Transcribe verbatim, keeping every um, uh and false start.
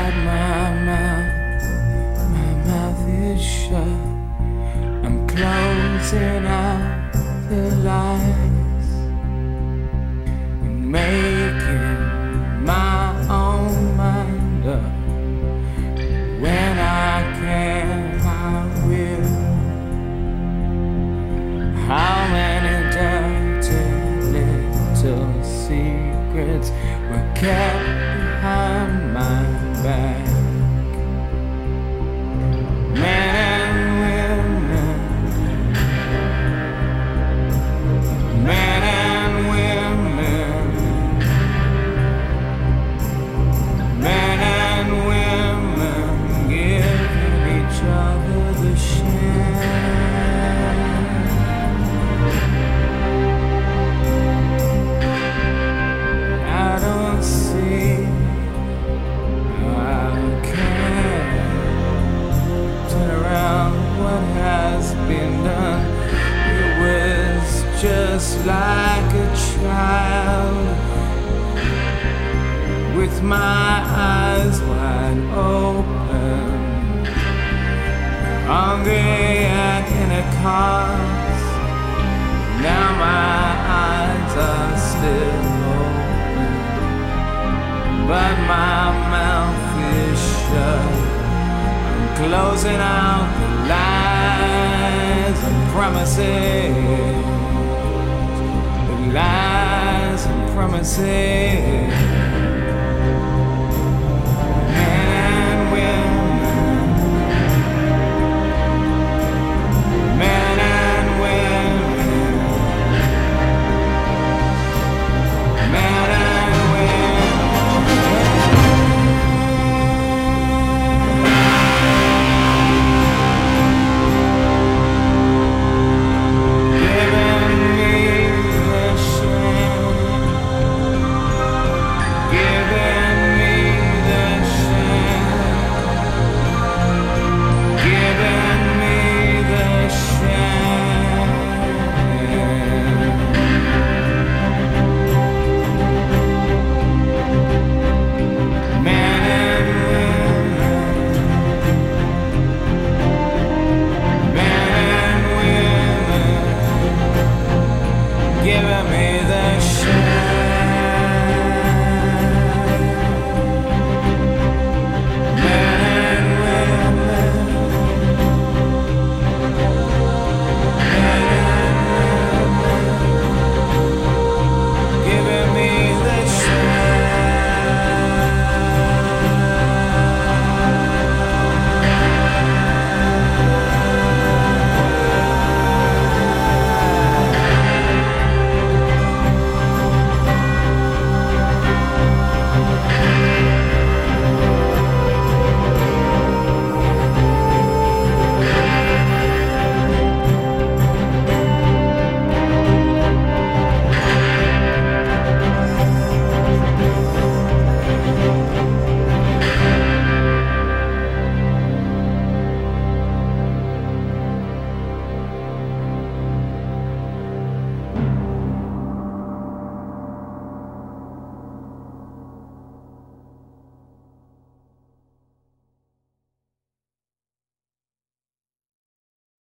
But my mouth, my mouth is shut. I'm closing out the lights and making my own mind up. When I can, I will. How many dirty little secrets were kept behind my back? Men and women, men and women, men and women giving each other the share. I don't see how I can turn around what has been done. It was just like a child with my eyes wide open, hungry and in a cause. Now my eyes are still open, but my mouth is shut. I'm closing out the lies and promises, the lies and promises.